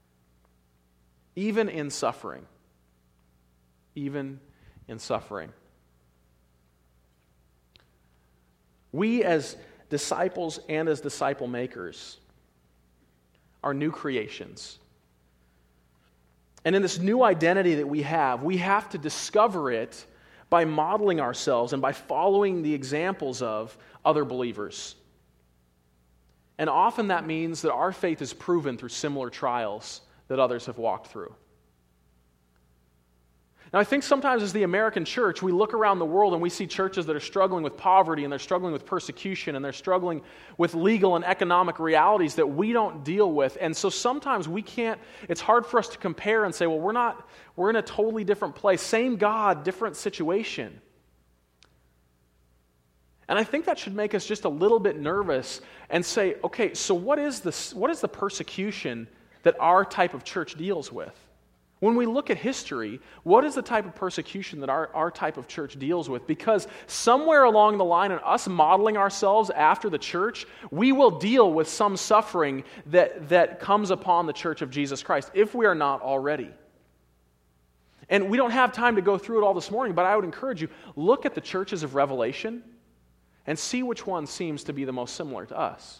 even in suffering. Even in suffering. We as disciples and as disciple makers are new creations. And in this new identity that we have to discover it by modeling ourselves and by following the examples of other believers. And often that means that our faith is proven through similar trials that others have walked through. Now, I think sometimes as the American church, we look around the world and we see churches that are struggling with poverty and they're struggling with persecution and they're struggling with legal and economic realities that we don't deal with. And so sometimes it's hard for us to compare and say, well, we're in a totally different place. Same God, different situation. And I think that should make us just a little bit nervous and say, okay, so what is the persecution that our type of church deals with? When we look at history, what is the type of persecution that our type of church deals with? Because somewhere along the line in us modeling ourselves after the church, we will deal with some suffering that comes upon the church of Jesus Christ, if we are not already. And we don't have time to go through it all this morning, but I would encourage you, look at the churches of Revelation and see which one seems to be the most similar to us.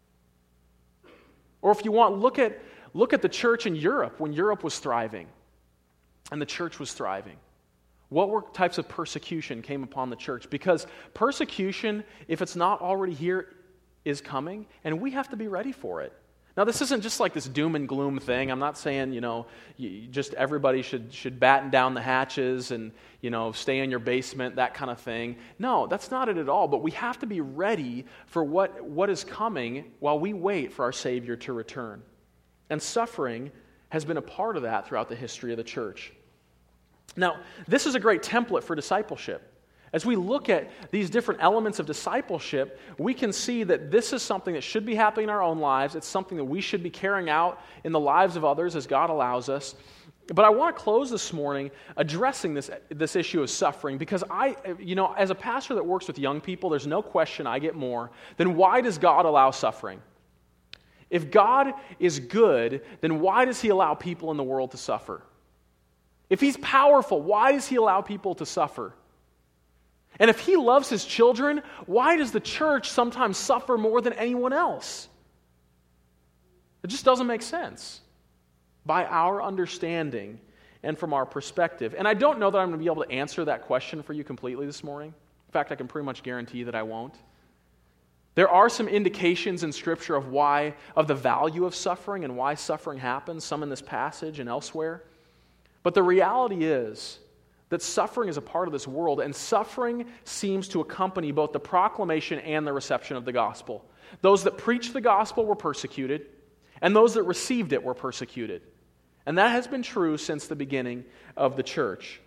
Or if you want, look at the church in Europe when Europe was thriving and the church was thriving. What types of persecution came upon the church? Because persecution, if it's not already here, is coming, and we have to be ready for it. Now, this isn't just like this doom and gloom thing. I'm not saying, just everybody should batten down the hatches and, stay in your basement, that kind of thing. No, that's not it at all. But we have to be ready for what is coming while we wait for our Savior to return. And suffering has been a part of that throughout the history of the church. Now, this is a great template for discipleship. As we look at these different elements of discipleship, we can see that this is something that should be happening in our own lives. It's something that we should be carrying out in the lives of others as God allows us. But I want to close this morning addressing this issue of suffering because as a pastor that works with young people, there's no question I get more than why does God allow suffering? If God is good, then why does He allow people in the world to suffer? If He's powerful, why does He allow people to suffer? And if He loves His children, why does the church sometimes suffer more than anyone else? It just doesn't make sense by our understanding and from our perspective. And I don't know that I'm going to be able to answer that question for you completely this morning. In fact, I can pretty much guarantee that I won't. There are some indications in Scripture of the value of suffering and why suffering happens, some in this passage and elsewhere. But the reality is that suffering is a part of this world, and suffering seems to accompany both the proclamation and the reception of the gospel. Those that preached the gospel were persecuted, and those that received it were persecuted. And that has been true since the beginning of the church.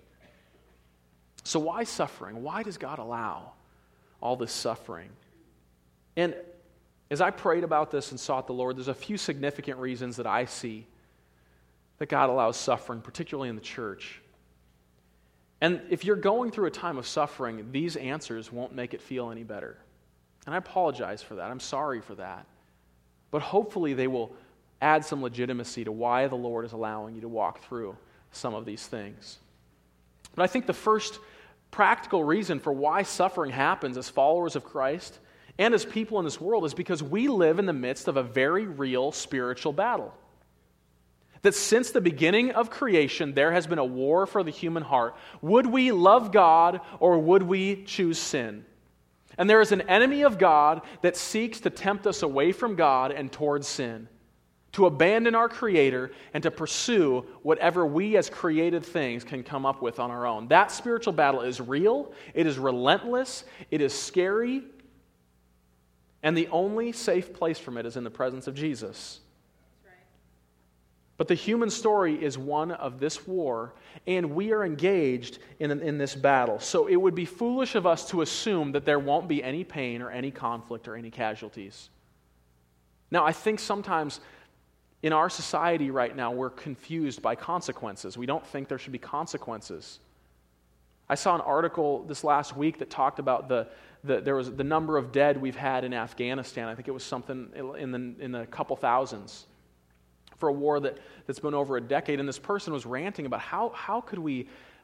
So why suffering? Why does God allow all this suffering? And as I prayed about this and sought the Lord, there's a few significant reasons that I see that God allows suffering, particularly in the church. And if you're going through a time of suffering, these answers won't make it feel any better. And I apologize for that. I'm sorry for that. But hopefully they will add some legitimacy to why the Lord is allowing you to walk through some of these things. But I think the first practical reason for why suffering happens as followers of Christ and as people in this world is because we live in the midst of a very real spiritual battle. That since the beginning of creation, there has been a war for the human heart. Would we love God or would we choose sin? And there is an enemy of God that seeks to tempt us away from God and towards sin, to abandon our Creator and to pursue whatever we as created things can come up with on our own. That spiritual battle is real, it is relentless, it is scary, and the only safe place from it is in the presence of Jesus. But the human story is one of this war, and we are engaged in this battle. So it would be foolish of us to assume that there won't be any pain or any conflict or any casualties. Now, I think sometimes in our society right now, we're confused by consequences. We don't think there should be consequences. I saw an article this last week that talked about there was the number of dead we've had in Afghanistan. I think it was something in the couple thousands, for a war that's been over a decade, and this person was ranting about how could we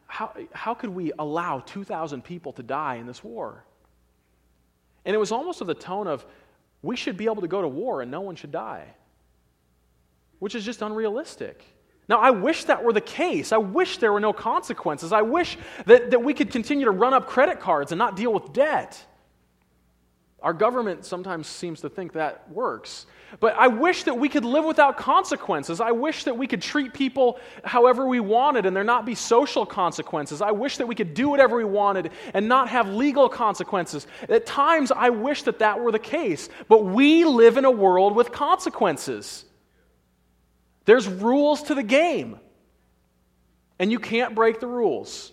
allow 2,000 people to die in this war? And it was almost of the tone of, we should be able to go to war and no one should die, which is just unrealistic. Now, I wish that were the case. I wish there were no consequences. I wish that we could continue to run up credit cards and not deal with debt. Our government sometimes seems to think that works. But I wish that we could live without consequences. I wish that we could treat people however we wanted and there not be social consequences. I wish that we could do whatever we wanted and not have legal consequences. At times, I wish that were the case. But we live in a world with consequences. There's rules to the game. And you can't break the rules.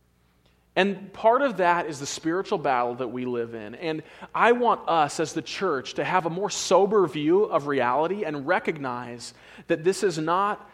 And part of that is the spiritual battle that we live in. And I want us as the church to have a more sober view of reality and recognize that this is not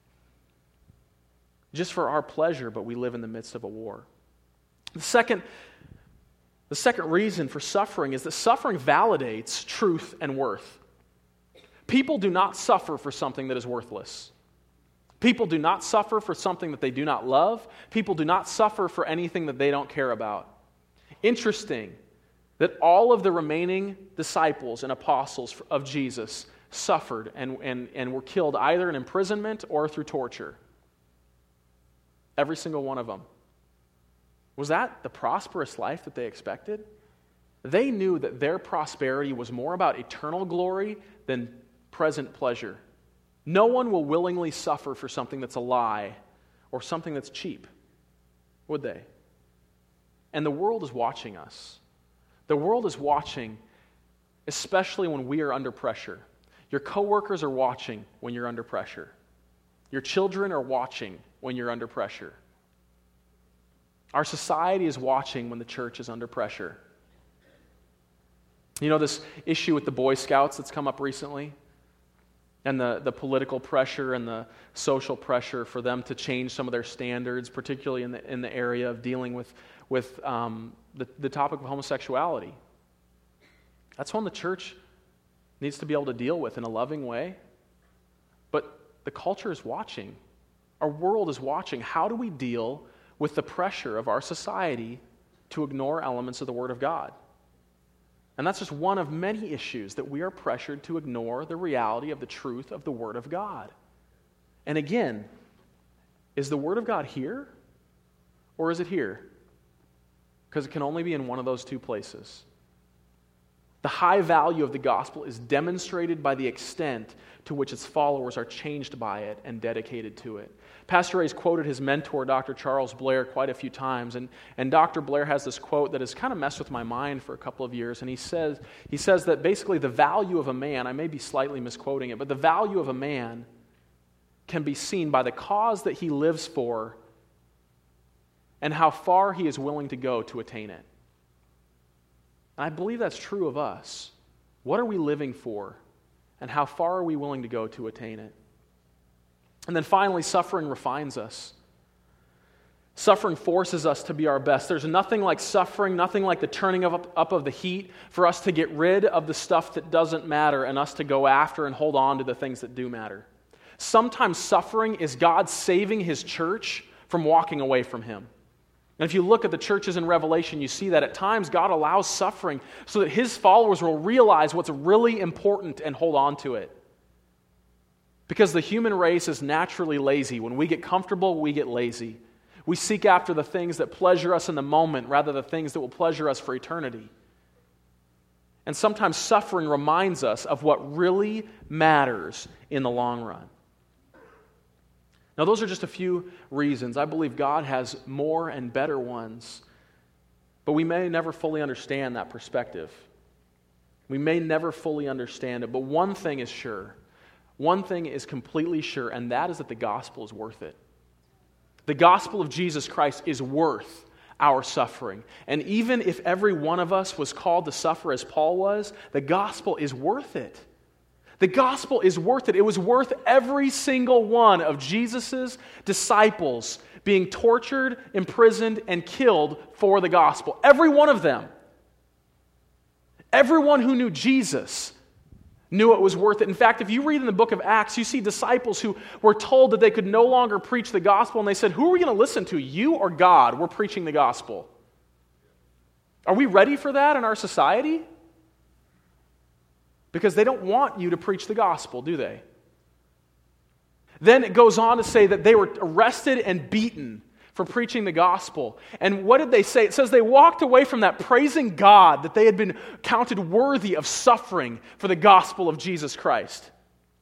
just for our pleasure, but we live in the midst of a war. The second reason for suffering is that suffering validates truth and worth. People do not suffer for something that is worthless. People do not suffer for something that they do not love. People do not suffer for anything that they don't care about. Interesting that all of the remaining disciples and apostles of Jesus suffered and were killed either in imprisonment or through torture. Every single one of them. Was that the prosperous life that they expected? They knew that their prosperity was more about eternal glory than present pleasure. No one will willingly suffer for something that's a lie or something that's cheap, would they? And the world is watching us. The world is watching, especially when we are under pressure. Your coworkers are watching when you're under pressure. Your children are watching when you're under pressure. Our society is watching when the church is under pressure. You know this issue with the Boy Scouts that's come up recently? And the political pressure and the social pressure for them to change some of their standards, particularly in the area of dealing with the topic of homosexuality. That's one the church needs to be able to deal with in a loving way. But the culture is watching. Our world is watching. How do we deal with the pressure of our society to ignore elements of the Word of God? And that's just one of many issues that we are pressured to ignore the reality of the truth of the Word of God. And again, is the Word of God here or is it here? Because it can only be in one of those two places. The high value of the gospel is demonstrated by the extent to which its followers are changed by it and dedicated to it. Pastor Ray's quoted his mentor, Dr. Charles Blair, quite a few times, and Dr. Blair has this quote that has kind of messed with my mind for a couple of years, and he says that basically the value of a man, I may be slightly misquoting it, but the value of a man can be seen by the cause that he lives for and how far he is willing to go to attain it. And I believe that's true of us. What are we living for, and how far are we willing to go to attain it? And then finally, suffering refines us. Suffering forces us to be our best. There's nothing like suffering, nothing like the turning up of the heat for us to get rid of the stuff that doesn't matter and us to go after and hold on to the things that do matter. Sometimes suffering is God saving His church from walking away from Him. And if you look at the churches in Revelation, you see that at times God allows suffering so that His followers will realize what's really important and hold on to it. Because the human race is naturally lazy. When we get comfortable, we get lazy. We seek after the things that pleasure us in the moment rather than the things that will pleasure us for eternity. And sometimes suffering reminds us of what really matters in the long run. Now, those are just a few reasons. I believe God has more and better ones, but we may never fully understand that perspective. We may never fully understand it, but one thing is sure. One thing is completely sure, and that is that the gospel is worth it. The gospel of Jesus Christ is worth our suffering. And even if every one of us was called to suffer as Paul was, the gospel is worth it. The gospel is worth it. It was worth every single one of Jesus' disciples being tortured, imprisoned, and killed for the gospel. Every one of them. Everyone who knew Jesus knew it was worth it. In fact, if you read in the book of Acts, you see disciples who were told that they could no longer preach the gospel, and they said, who are we going to listen to, you or God? We're preaching the gospel. Are we ready for that in our society? Because they don't want you to preach the gospel, do they? Then it goes on to say that they were arrested and beaten for preaching the gospel. And what did they say? It says they walked away from that praising God that they had been counted worthy of suffering for the gospel of Jesus Christ.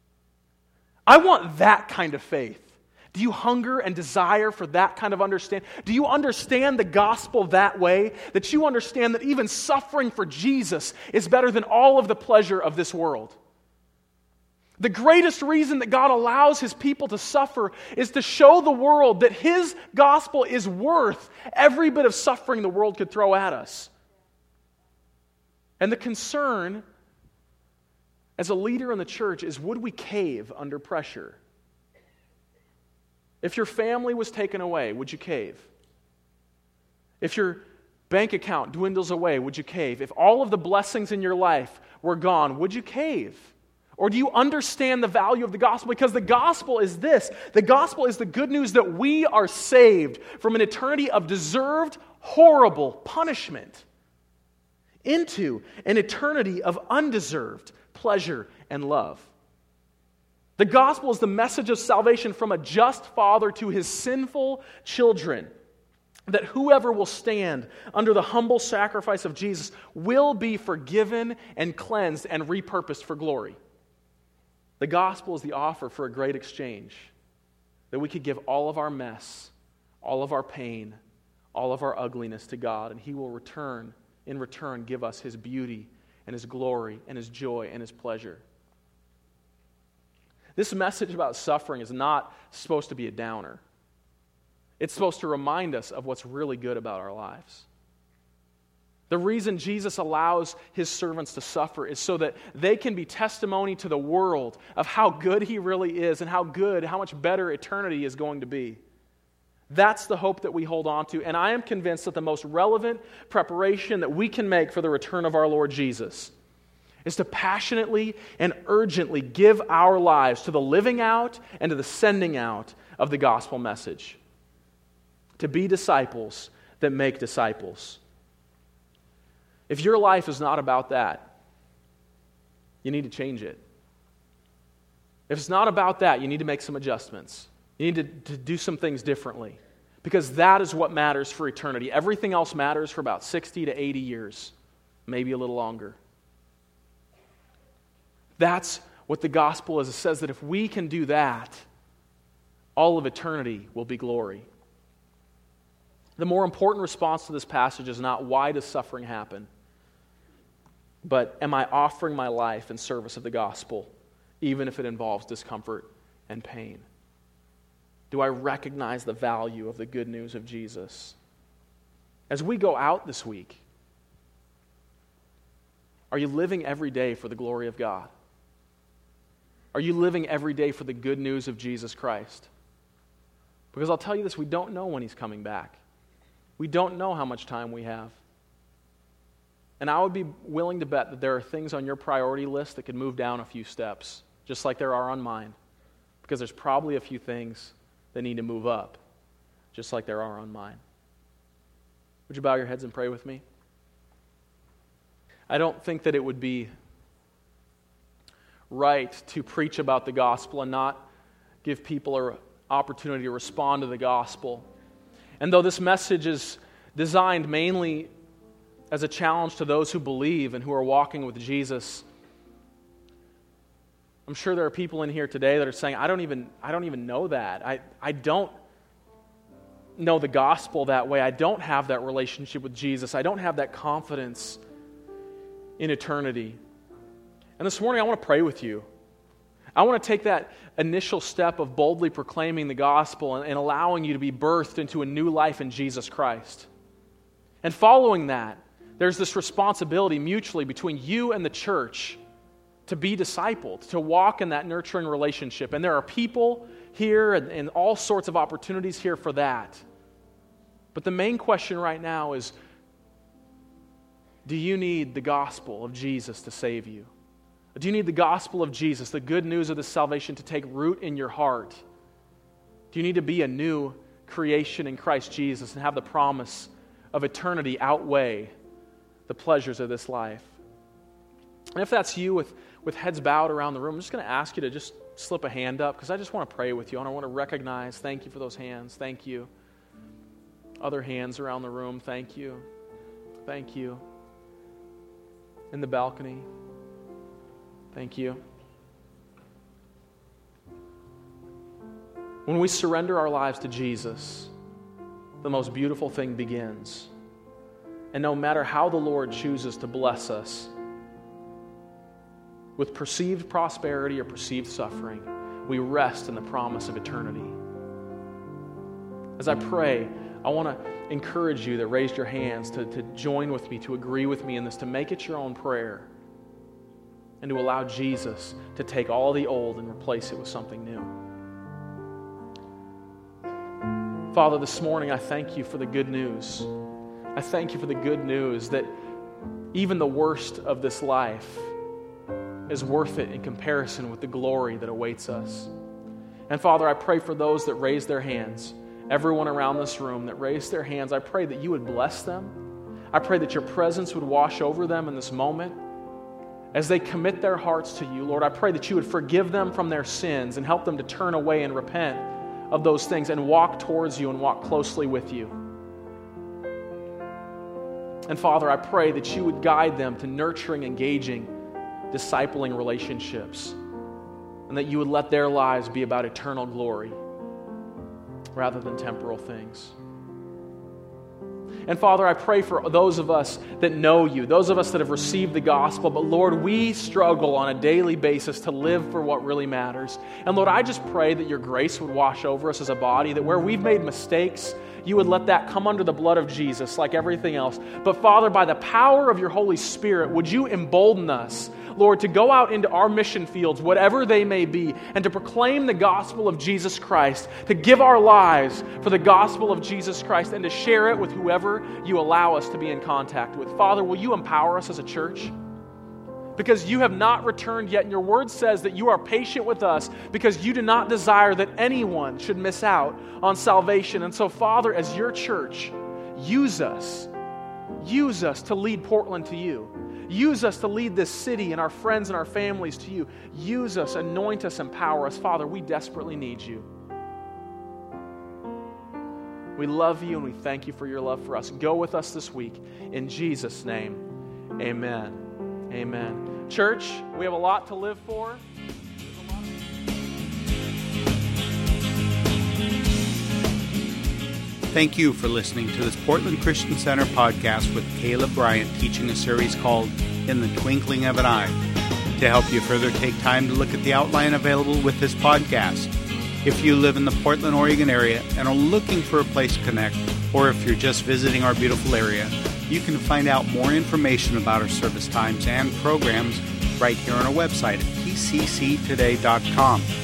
I want that kind of faith. Do you hunger and desire for that kind of understanding? Do you understand the gospel that way? That you understand that even suffering for Jesus is better than all of the pleasure of this world? The greatest reason that God allows His people to suffer is to show the world that His gospel is worth every bit of suffering the world could throw at us. And the concern as a leader in the church is, would we cave under pressure? If your family was taken away, would you cave? If your bank account dwindles away, would you cave? If all of the blessings in your life were gone, would you cave? Or do you understand the value of the gospel? Because the gospel is this. The gospel is the good news that we are saved from an eternity of deserved, horrible punishment into an eternity of undeserved pleasure and love. The gospel is the message of salvation from a just father to his sinful children, that whoever will stand under the humble sacrifice of Jesus will be forgiven and cleansed and repurposed for glory. The gospel is the offer for a great exchange, that we could give all of our mess, all of our pain, all of our ugliness to God, and He will in return, give us His beauty and His glory and His joy and His pleasure. This message about suffering is not supposed to be a downer. It's supposed to remind us of what's really good about our lives. The reason Jesus allows His servants to suffer is so that they can be testimony to the world of how good He really is and how much better eternity is going to be. That's the hope that we hold on to, and I am convinced that the most relevant preparation that we can make for the return of our Lord Jesus is to passionately and urgently give our lives to the living out and to the sending out of the gospel message. To be disciples that make disciples. If your life is not about that, you need to change it. If it's not about that, you need to make some adjustments. You need to do some things differently. Because that is what matters for eternity. Everything else matters for about 60 to 80 years, maybe a little longer. That's what the gospel is. It says that if we can do that, all of eternity will be glory. The more important response to this passage is not why does suffering happen, but am I offering my life in service of the gospel, even if it involves discomfort and pain? Do I recognize the value of the good news of Jesus? As we go out this week, are you living every day for the glory of God? Are you living every day for the good news of Jesus Christ? Because I'll tell you this, we don't know when He's coming back. We don't know how much time we have. And I would be willing to bet that there are things on your priority list that could move down a few steps, just like there are on mine. Because there's probably a few things that need to move up, just like there are on mine. Would you bow your heads and pray with me? I don't think that it would be right to preach about the gospel and not give people an opportunity to respond to the gospel. And though this message is designed mainly as a challenge to those who believe and who are walking with Jesus, I'm sure there are people in here today that are saying, I don't even know that. I don't know the gospel that way. I don't have that relationship with Jesus. I don't have that confidence in eternity. And this morning I want to pray with you. I want to take that initial step of boldly proclaiming the gospel and allowing you to be birthed into a new life in Jesus Christ. And following that, there's this responsibility mutually between you and the church to be discipled, to walk in that nurturing relationship. And there are people here and all sorts of opportunities here for that. But the main question right now is, do you need the gospel of Jesus to save you? Do you need the gospel of Jesus, the good news of this salvation, to take root in your heart? Do you need to be a new creation in Christ Jesus and have the promise of eternity outweigh the pleasures of this life? And if that's you with heads bowed around the room, I'm just going to ask you to just slip a hand up because I just want to pray with you and I want to recognize, thank you for those hands, thank you. Other hands around the room, thank you. Thank you. In the balcony, thank you. When we surrender our lives to Jesus, the most beautiful thing begins. And no matter how the Lord chooses to bless us with perceived prosperity or perceived suffering, we rest in the promise of eternity. As I pray, I want to encourage you that raised your hands to join with me, to agree with me in this, to make it your own prayer, and to allow Jesus to take all the old and replace it with something new. Father, this morning I thank you for the good news. I thank you for the good news that even the worst of this life is worth it in comparison with the glory that awaits us. And Father, I pray for those that raise their hands, everyone around this room that raised their hands, I pray that you would bless them. I pray that your presence would wash over them in this moment. As they commit their hearts to you, Lord, I pray that you would forgive them from their sins and help them to turn away and repent of those things and walk towards you and walk closely with you. And Father, I pray that you would guide them to nurturing, engaging, discipling relationships, and that you would let their lives be about eternal glory rather than temporal things. And Father, I pray for those of us that know you, those of us that have received the gospel, but Lord, we struggle on a daily basis to live for what really matters. And Lord, I just pray that your grace would wash over us as a body, that where we've made mistakes, you would let that come under the blood of Jesus like everything else. But Father, by the power of your Holy Spirit, would you embolden us, Lord, to go out into our mission fields, whatever they may be, and to proclaim the gospel of Jesus Christ, to give our lives for the gospel of Jesus Christ, and to share it with whoever you allow us to be in contact with. Father, will you empower us as a church? Because you have not returned yet, and your word says that you are patient with us because you do not desire that anyone should miss out on salvation. And so, Father, as your church, use us to lead Portland to you. Use us to lead this city and our friends and our families to you. Use us, anoint us, empower us. Father, we desperately need you. We love you and we thank you for your love for us. Go with us this week. In Jesus' name, amen. Amen. Church, we have a lot to live for. Thank you for listening to this Portland Christian Center podcast with Caleb Bryant, teaching a series called In the Twinkling of an Eye. To help you further take time to look at the outline available with this podcast. If you live in the Portland, Oregon area and are looking for a place to connect, or if you're just visiting our beautiful area, you can find out more information about our service times and programs right here on our website at pcctoday.com.